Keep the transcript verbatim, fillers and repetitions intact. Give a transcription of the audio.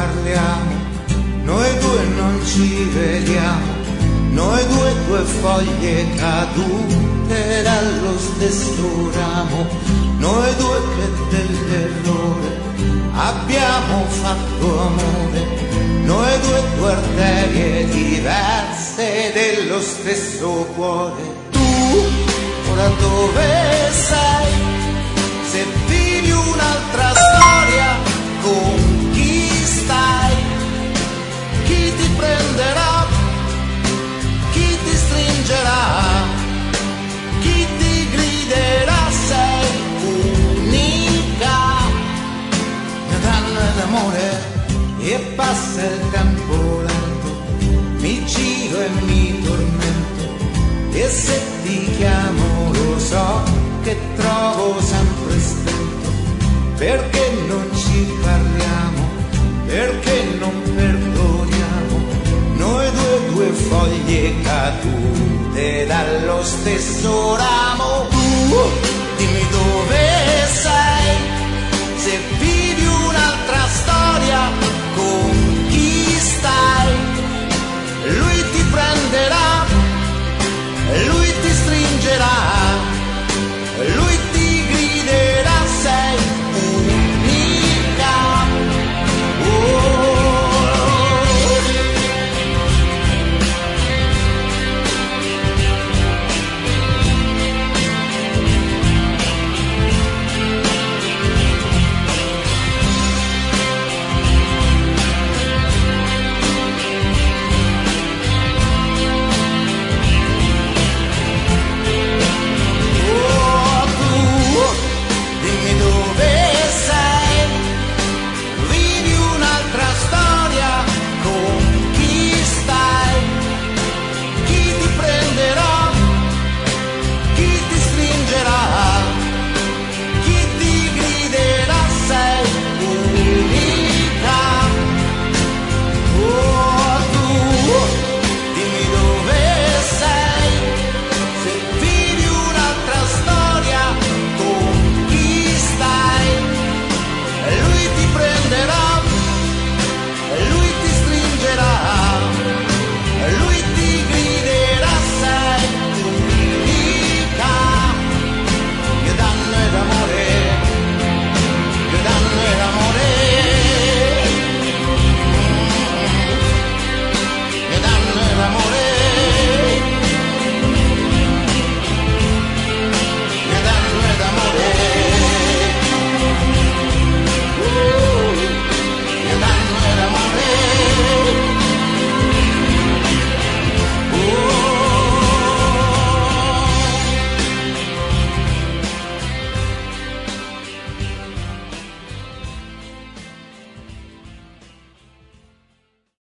parliamo, noi due non ci vediamo, noi due due foglie cadute dallo stesso ramo, noi due che dell'errore abbiamo fatto amore, noi due due arterie diverse dello stesso cuore. Tu ora dove sei? Se vivi un'altra storia, con chi stai? Chi ti prenderà? Chi ti stringerà? Chi ti griderà? Sei unica, mia donna d'amore. E passa il tempo lento, mi giro e mi tormento, e se ti chiamo lo so che trovo sempre stento, perché non ci parliamo, perché non perdoniamo, noi due due foglie cadute dallo stesso ramo. Tu